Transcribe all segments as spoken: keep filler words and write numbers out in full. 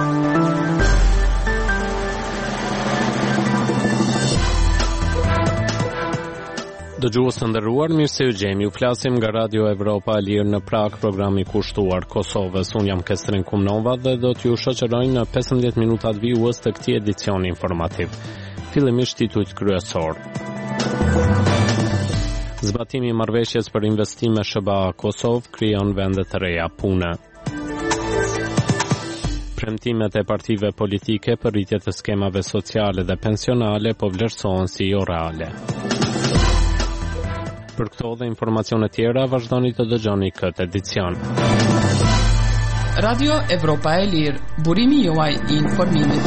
Dëgjues të nderuar, mirë se u gjemi. Ju flasim nga Radio Evropa e Lirë në Prag, programi kushtuar Kosovës. Unë jam Kestrin Kumnova dhe do t'ju shoqëroj në pesëmbëdhjetë minutat vijues të këtij edicioni informativ. Fillimisht titujt kryesor. Zbatimi i marrëveshjes për investime S B A Kosovë krijon vende të reja pune. Premtimet e partive politike për rritje të skemave sociale dhe pensionale po vlerësohen si jo reale. Për këto dhe informacione tjera, vazhdoni të dëgjoni këtë edicion. Radio Evropa e Lirë, burimi juaj i informimit.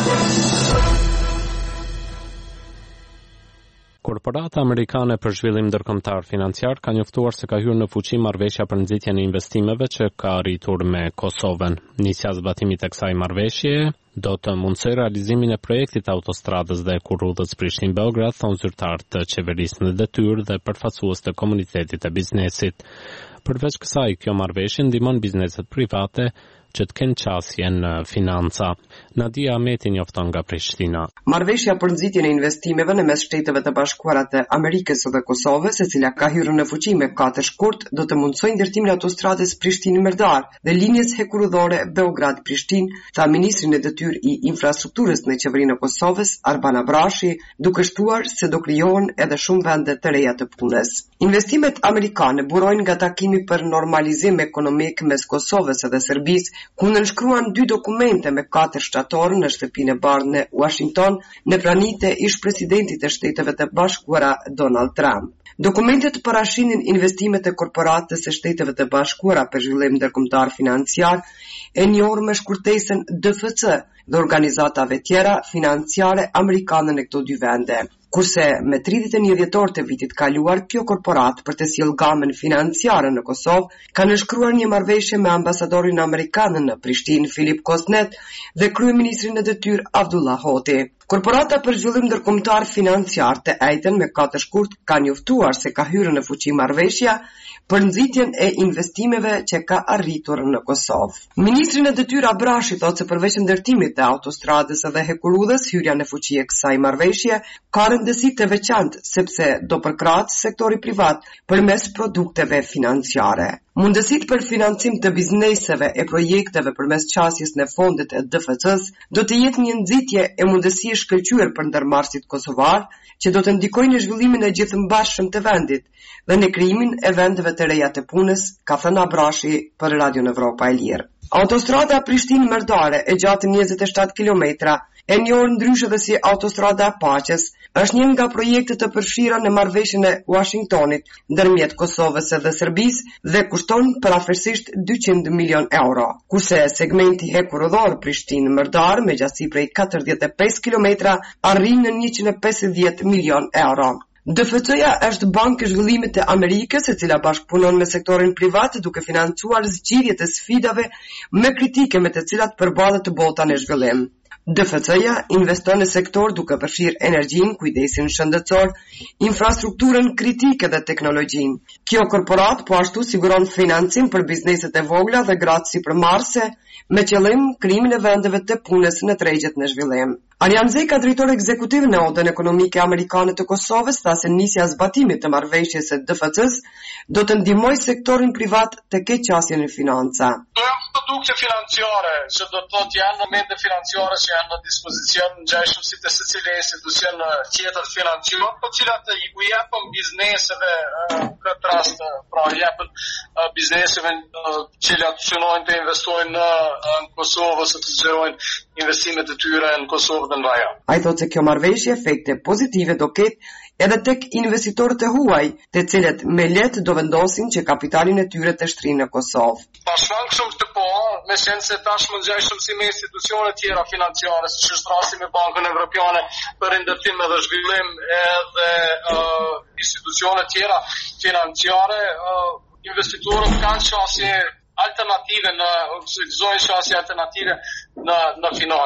Korporata amerikane për zhvillim ndërkombëtar financiar ka njoftuar se ka hyrë në fuqi marrëveshja për nxitjen e investimeve që ka arritur me Kosovën. Nisja e zbatimit të kësaj marrëveshjeje do të mundësoj realizimin e projektit autostradës dhe kurrudhës Prishtinë-Beograd, thonë zyrtarë të qeverisë në detyrë dhe përfaqësues të komunitetit të biznesit. Përveç kësaj, kjo marrëveshje ndihmon bizneset private që të kenë qasje në financa. Nadia Ahmeti njofton nga Prishtina. Marrëveshja për nxitjen e investimeve në mes Shteteve të Bashkuara të Amerikës dhe Kosovës, e cila ka hyrë në fuqi me katër shkurt, do të mundsojë ndërtimin e autostradës Prishtinë-Merdar dhe linjës hekurudhore Beograd-Prishtinë, tha ministri në detyrë i infrastrukturës në qeverinë e Kosovës, Arban Abrashi, duke shtuar se do krijohen edhe shumë vende të reja të punës. Investimet amerikane burojnë nga takimi për normalizim ekonomik mes Kosovës dhe Serbisë, ku nënshkruan dy dokumente me katër shtatorë në shtëpinë e bardhë në Washington në pranitë e ish-presidentit të Shteteve të Bashkuara Donald Trump. Dokumentet parashinin investimet e korporatës së Shteteve të Bashkuara për zhvillim ndërkombëtar financiar, e njohur me shkurtesën D F C, dhe organizatave tjera financiare amerikane në këto dy vende. Kurse me tridhjetë e një dhjetor të vitit kaluar, kjo korporat për të sjellë gamën financiare në Kosovë ka nënshkruar një marrëveshje me ambasadorin amerikan në Prishtinë Filip Kosnet dhe kryeministrin në detyrë Abdullah Hoti. Korporata për zhvillim ndërkombëtar financiar të ejten me katër shkurt ka njoftuar se ka hyrë në fuqi marrëveshja për nxitjen e investimeve që ka arritur në Kosovë. Ministri në detyrë Abrashi thotë se përveç ndërtimit të autostradës dhe hekurudhës, hyrja në fuqi e kësaj marrëveshje ka rëndësi të veçantë sepse do përkrahet sektori privat përmes produkteve financiare. Mundësit për financim të bizneseve e projekteve përmes qasjes në fondet e D F C-s do të jetë një nxitje e mundësi e shkëlqyer për ndërmarrësit kosovar, që do të ndikojnë në zhvillimin e gjithëmbashëm të vendit dhe në krijimin e vendeve të reja të punës, ka thënë Abrashi për Radio Evropa e Lirë. Autostrada Prishtinë-Merdare e gjatë njëzet e shtatë kilometra, e njohur ndryshe dhe si Autostrada e Paqes, është një nga projektet të përfshira në marrëveshjen e Washingtonit ndërmjet Kosovës dhe Serbisë dhe kushton përafërsisht dyqind milion euro. Kurse segmenti hekurudhor Prishtinë-Merdar me gjatësi prej katërdhjetë e pesë kilometra arrin në njëqind e pesëdhjetë milion euro. D F C-ja është bankë e zhvillimit e Amerikës, e cila bashkëpunon me sektorin privat duke financuar zgjidhjet e sfidave me kritike me të cilat përballet bota në zhvillim. D F C-ja investon në sektor duke përfshirë energjinë, kujdesin shëndetësor, infrastrukturën kritike dhe teknologjinë. Kjo korporat po ashtu siguron financim për bizneset e vogla dhe gratë sipërmarrëse me qëllim krijimin e vendeve të punës në tregjet në zhvillim. Arjan Zeka, drejtor ekzekutiv në Odën Ekonomike Amerikane të Kosovës, tha se nisja e zbatimit të marrëveshjes së D F C-s do të ndihmojë sektorin privat të ketë qasje në financa. Produkte financiare që do të thotë janë momente financiare që janë në dispozicion ngjashëm si të secili institucion tjetër financiar, të cilat i u japën bizneseve në këtë rast, pra japën bizneseve që synojnë të investojnë në Kosovë ose të zgjerojnë investimet e tyre në Kosovë dhe në rajon. Ai thotë se kjo marrëveshje efekte pozitive do ketë edhe tek investitorët e huaj, të cilët me lehtë do vendosin që kapitalin e tyre të shtrinë në Kosovë. Pashman shumë të po, me qenë se tashmë ngjajshëm si me institucione tjera financiare, siç është rasti me Bankën Evropiane për ndërtim dhe zhvillim edhe uh, institucione tjera financiare, uh, investitorët kanë qasje alternative në gëzojnë qasje alternative në në financë.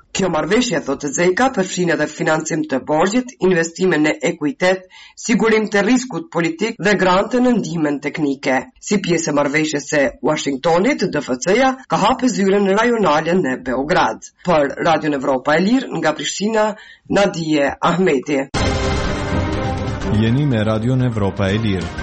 Kjo marrëveshje, thotë Zeka, përfshin edhe financim të borxhit, investime në ekuitet, sigurim të riskut politik dhe grante në ndihmën teknike. Si pjesë e marrëveshjes së Washingtonit, D F C-ja ka hapë zyrën rajonale në Beograd. Për Radio Evropa e Lirë, nga Prishtina, Nadije Ahmeti. Jeni me Radio Evropa e Lirë.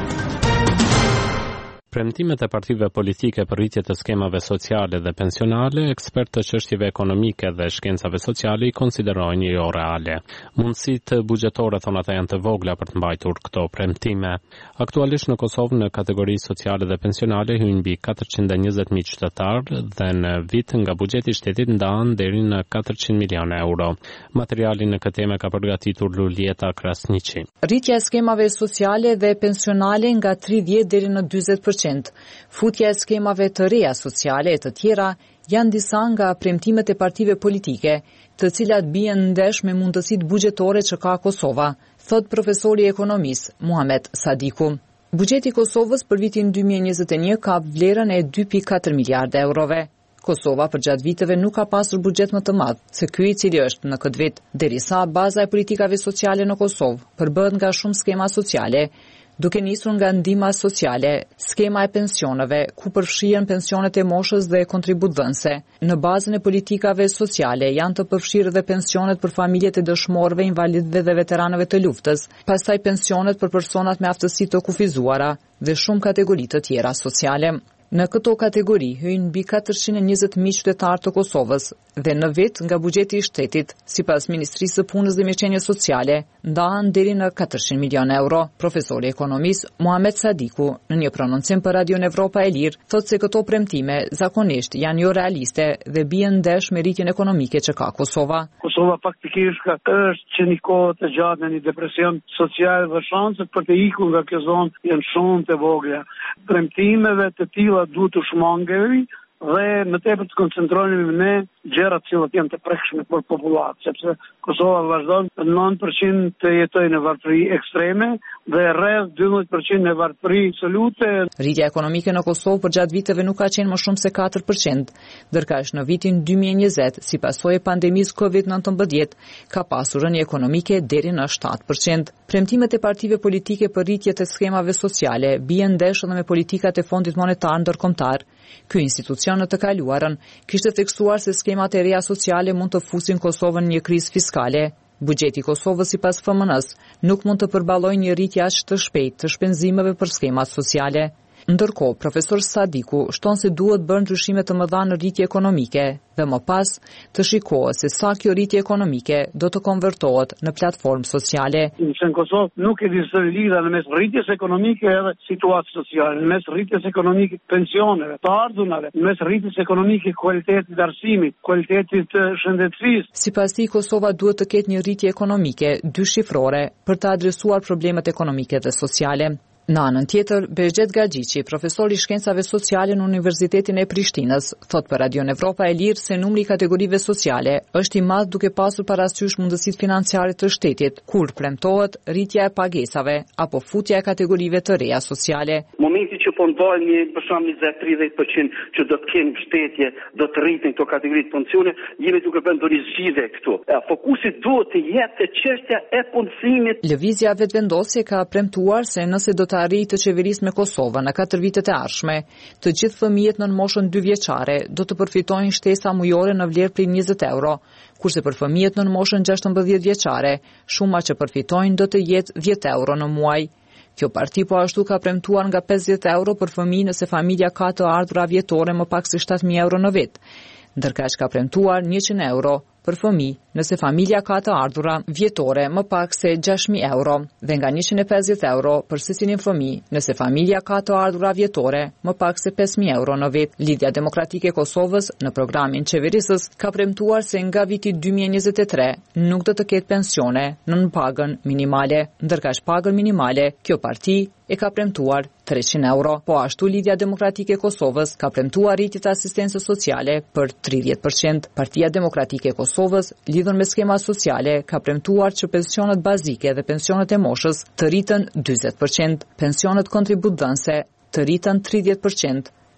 Premtimet e partive politike për rritje të skemave sociale dhe pensionale, ekspertë të çështjeve ekonomike dhe shkencave sociale i konsiderojnë jo reale. Mundësitë buxhetore, thonë ata, janë të vogla për të mbajtur këto premtime. Aktualisht në Kosovë në kategori sociale dhe pensionale hyn mbi katërqind e njëzet mijë qytetarë dhe në vit nga buxheti i shtetit ndahen deri në katërqind milionë euro. Materialin në këtë temë ka përgatitur Lulieta Krasniqi. Rritja e skemave sociale dhe pensionale nga tridhjetë deri në dyzet përqind. Futja e skemave të reja sociale e të tjera janë disa nga premtimet e partive politike, të cilat bien ndesh me mundësitë buxhetore që ka Kosova, thot profesori ekonomis Muhamet Sadiku. Buxheti i Kosovës për vitin dy mijë e njëzet e një ka vlerën e dy pikë katër miliardë eurove. Kosova për gjatë viteve nuk ka pasur buxhet më të madh se ky i cili është në këtë vit, derisa baza e politikave sociale në Kosovë përbëhet nga shumë skema sociale, duke nisur nga ndihma sociale, skema e pensioneve, ku përfshihen pensionet e moshës dhe kontributdhënëse. Në bazën e politikave sociale janë të përfshirë dhe pensionet për familjet e dëshmorëve, invalidëve dhe veteranëve të luftës, pastaj pensionet për personat me aftësi të kufizuara dhe shumë kategori të tjera sociale. Në këto kategori hyjnë mbi katërqind e njëzet mijë qytetarë të Kosovës dhe në vit nga buxheti i shtetit, sipas Ministrisë së Punës dhe Mirëqenies Sociale, ndahen deri në katërqind milionë euro. Profesori ekonomis Muhamet Sadiku, në një prononcim për Radio Evropa e Lirë, thotë se këto premtime zakonisht janë jo realiste dhe bien ndesh me rritjen ekonomike që ka Kosova. Kosova faktikisht ka është që një kohë të gjatë në një depresion social dhe shanset për të ikur nga kjo zonë janë shumë të vogla. Premtimeve të tilla duhet të shmangemi dhe më tepër të koncentrohemi në gjëra të cilat janë të prekshme për popullatën, sepse Kosova vazhdon nëntë përqind të jetojë në varfëri ekstreme dhe rreth dymbëdhjetë përqind në varfëri absolute. Rritja ekonomike në Kosovë për gjatë viteve nuk ka qenë më shumë se katër përqind, ndërkaq në vitin dy mijë e njëzet, si pasojë e pandemisë kovid nëntëmbëdhjetë, ka pasur rënje ekonomike deri në shtatë përqind. Premtimet e partive politike për rritje të skemave sociale bien ndesh edhe me politikat e Fondit Monetar Ndërkombëtar. Ky institucion në të kaluarën kishte theksuar se skemat e reja sociale mund të fusin Kosovën në një krizë fiskale. Buxheti i Kosovës sipas F M N-s nuk mund të përballojë një rritje aq të shpejtë të shpenzimeve për skemat sociale. Ndërkohë, profesor Sadiku shton se duhet bërë ndryshime të mëdha në rritje ekonomike dhe më pas të shikohet se sa kjo rritje ekonomike do të konvertohet në platformë sociale. Në Kosovë nuk e disë lidha në mes rritjes ekonomike edhe situatës sociale, në mes rritjes ekonomike pensioneve, të ardhunave, në mes rritjes ekonomike kualitetit arsimit, kualitetit shëndetësisë. Sipas tij, Kosova duhet të ketë një rritje ekonomike dy shifrore për të adresuar problemet ekonomike dhe sociale. Në anën tjetër, Behxhet Gaxhiqi, profesor i shkencave sociale në Universitetin e Prishtinës, thot për Radio Evropa e Lirë se numri i kategorive sociale është i madh duke pasur parasysh mundësitë financiare të shtetit, kur premtohet rritja e pagesave apo futja e kategorive të reja sociale. Momenti që po ndalni për shembull njëzet deri tridhjetë përqind që do të kenë mbështetje, do të rritin këto kategori të pensione, jemi duke vendosur zgjidhje këtu. Fokusi duhet të jetë çështja e punësimit. Lëvizja Vetëvendosje ka premtuar se nëse do të arrijë të qeverisë me Kosovën në katër vitet e ardhshme, të gjithë fëmijët në moshën dy vjeçare do të përfitojnë shtesa mujore në vlerë prej njëzet euro, kurse për fëmijët në moshën gjashtëmbëdhjetë vjeçare, shuma që përfitojnë do të jetë dhjetë euro në muaj. Kjo parti po ashtu ka premtuar nga pesëdhjetë euro për fëmijë nëse familja ka të ardhura vjetore më pak se shtatë mijë euro në vit, ndërkaq ka premtuar njëqind euro për fëmijë nëse familja ka të ardhura vjetore më pak se gjashtë mijë euro dhe nga njëqind e pesëdhjetë euro për secilin fëmijë nëse familja ka të ardhura vjetore më pak se pesë mijë euro në vit. Lidhja Demokratike e Kosovës në programin qeverisës ka premtuar se nga viti dy mijë e njëzet e tre nuk do të ketë pensione në pagën minimale, ndërkaq pagën minimale kjo parti e ka premtuar treqind euro. Po ashtu Lidhja Demokratike e Kosovës ka premtuar rritje të asistencës sociale për tridhjetë përqind. Partia Demokratike e Kosovës, lidhur me skema sociale, ka premtuar që pensionet bazike dhe pensionet e moshës të rritën dyzet përqind, pensionet kontributdhënëse të rritën tridhjetë përqind,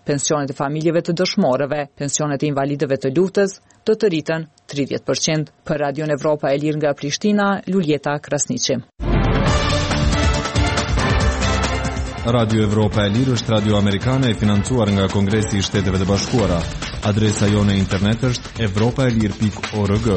Pensionet e familjeve të dëshmorëve, pensionet e invalidëve të luftës do të rriten tridhjetë përqind. Për Radion Evropa e Lirë nga Prishtina, Luljeta Krasniqi. Radio Evropa e Lirë është radio amerikane e financuar nga Kongresi i Shteteve të Bashkuara. Adresa jone internet është evropaelir pikë org.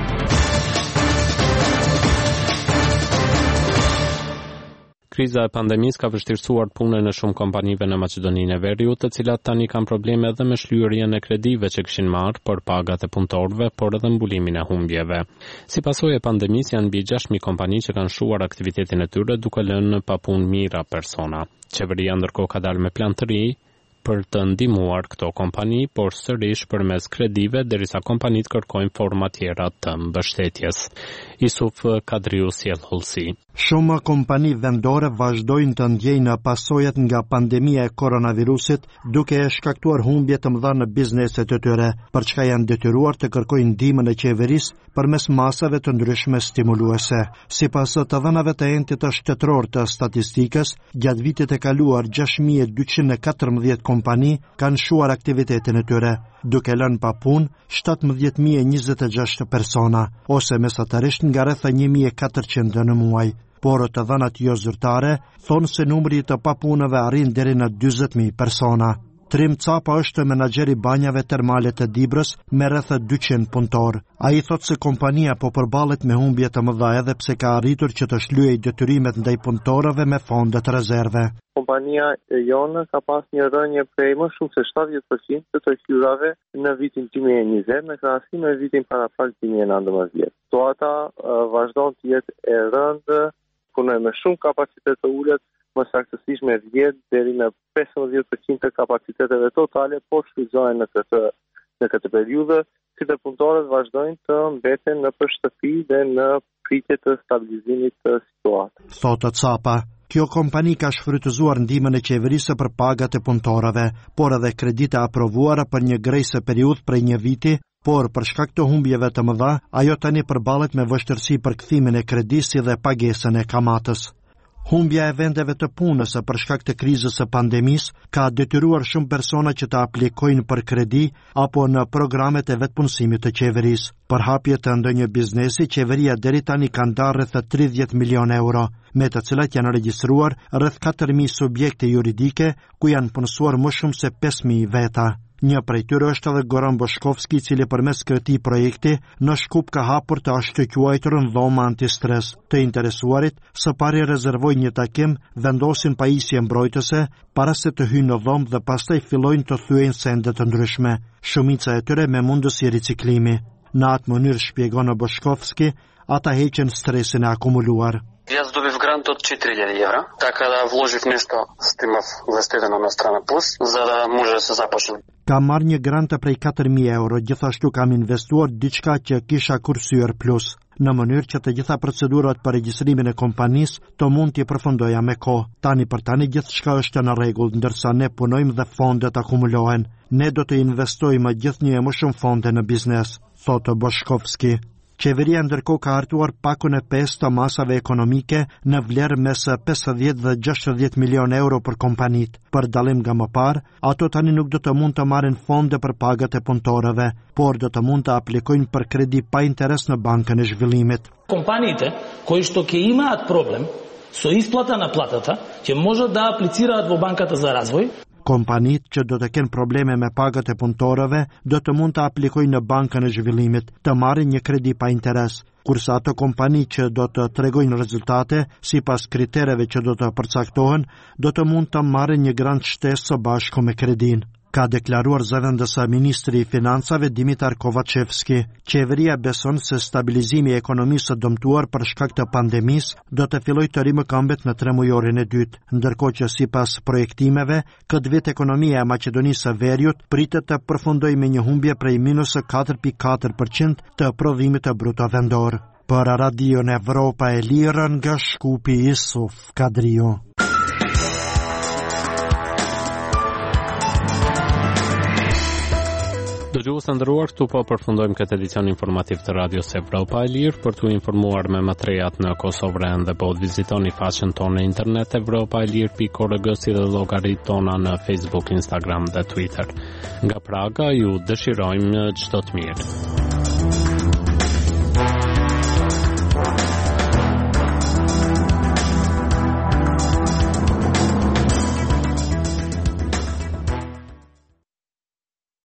Kriza e pandemisë ka vështirësuar punën e shumë kompanive në Maqedoninë e Veriut, të cilat tani kanë probleme edhe me shlyerjen e kredive që kishin marrë për pagat e punëtorëve, por edhe mbulimin e humbjeve. Si pasojë e pandemisë janë mbi gjashtë mijë kompani që kanë shuar aktivitetin e tyre duke lënë pa punë mijëra persona. Qeveria ndërkohë ka dalë me plan të ri për të ndihmuar këto kompani, por sërish përmes kredive, derisa kompanitë kërkojnë forma tjera të mbështetjes. Isuf Kadriu sjell hollësi. Shumë kompani vendore vazhdojnë të ndjejnë pasojat nga pandemia e koronavirusit, duke e shkaktuar humbje të mëdha në bizneset e tyre, për çka janë detyruar të kërkojnë ndihmën e qeverisë përmes masave të ndryshme stimuluese. Sipas të dhënave të entit të shtetëror të statistikës, gjatë vitit të kaluar gjashtë mijë e dyqind e katërmbëdhjetë kompani kanë shuar aktivitetin e tyre, duke lënë pa punë shtatëmbëdhjetë mijë e njëzet e gjashtë persona, ose mesatarisht nga rreth një mijë e katërqind në muaj. Por të dhënat jo zyrtare thonë se numri të papunëve arrin deri në dyzet mijë persona. Trim Capa është menaxheri banjave termale të Dibrës me rreth dyqind punëtor. Ai thotë se kompania po përballet me humbje të mëdha edhe pse ka arritur që të shlyejë detyrimet ndaj punëtorëve me fonde të rezerve. Kompania e jonë ka pas një rënje prej më shumë se shtatëdhjetë përqind të të hyrave në vitin dy mijë e njëzet në krahasim me vitin parafal dy mijë e nëntëmbëdhjetë. Situata uh, vazhdon të jetë e rëndë, punoj me shumë kapacitet të ulët, më saktësisht me dhjetë deri në pesëmbëdhjetë përqind të kapaciteteve totale, po shfrytëzohen në këtë në këtë periudhë, si të punëtorët vazhdojnë të mbeten në shtëpi dhe në pritje të stabilizimit të situatës. Thotë Capa. Kjo kompani ka shfrytëzuar ndihmën e qeverisë për pagat e punëtorëve, por edhe kredite aprovuara për një grejse periudhë prej një viti, por për shkak të humbjeve të mëdha, ajo tani përballet me vështirësi për kthimin e kredisë dhe pagesën e kamatës. Humbja e vendeve të punës për shkak të krizës së pandemisë ka detyruar shumë persona që të aplikojnë për kredi apo në programet e vetpunësimit të qeverisë. Për hapje të ndonjë biznesi, qeveria deri tani ka ndarë rreth tridhjetë milionë euro, me të cilat janë regjistruar rreth katër mijë subjekte juridike, ku janë punësuar më shumë se pesë mijë veta. Një prej tyre është edhe Goran Boshkovski, i cili përmes këtij projekti në Shkup ka hapur të ashtu quajturën dhoma antistres. Të interesuarit së pari rezervojnë një takim, vendosin pajisje mbrojtëse para se të hyjnë në dhomë dhe pastaj fillojnë të thyejnë sende të ndryshme, shumica e tyre me mundësi riciklimi. Në atë mënyrë, shpjegon Boshkovski, ata heqen stresin e akumuluar. Я сдобив грант от четири хиляди евро, така да вложив нещо, стимав инвестирано на страна плюс, за да може да се започне. Kam marrë një grant prej katër mijë euro, gjithashtu kam investuar diçka që kisha kursyer plus, në mënyrë që të gjitha procedurat për regjistrimin e kompanisë të mund t'i përfundoja me kohë. Tani për tani gjithçka është në rregull, ndërsa ne punojmë dhe fondet akumulohen. Ne do të investojmë gjithnjë më shumë fonde në biznes, thotë Boshkovski. Qeveria ndërkohë ka hartuar pakun e pesë të masave ekonomike në vlerë mes pesëdhjetë dhe gjashtëdhjetë milionë euro për kompanitë. Për dallim nga më parë, ato tani nuk do të mund të marrin fonde për pagat e punëtorëve, por do të mund të aplikojnë për kredi pa interes në Bankën e Zhvillimit. Компаниите кои што ќе имаат проблем со исплата на платата, ќе можат да аплицираат во Банката за развој. Kompanitë që do të kenë probleme me pagat e punëtorëve do të mund të aplikojnë në Bankën e Zhvillimit të marrin një kredi pa interes, kurse ato kompani që do të tregojnë rezultate sipas kritereve që do të përcaktohen, do të mund të marrin një grant shtesë së bashku me kredin. Ka deklaruar zëvendësa ministri i financave Dimitar Kovacevski. Qeveria beson se stabilizimi i ekonomisë së dëmtuar për shkak të pandemisë do të fillojë të rimëkëmbet në tremujorin e dytë, ndërkohë që sipas projektimeve, këtë vit ekonomia e Maqedonisë së Veriut pritet të përfundojë me një humbje prej minus katër pikë katër përqind të prodhimit të bruto vendor. Për Radion Evropa e Lirë nga Shkupi, Isuf Kadriu. Dëgjues të nderuar, këtu po përfundojmë këtë edicion informativ të Radios Evropa e Lirë. Për t'u informuar me më të rejat në Kosovë dhe Bod, vizitoni faqen tonë në internet evropa e lirë pikë org si dhe llogaritë tona në Facebook, Instagram dhe Twitter. Nga Praga ju dëshirojmë çdo të mirë.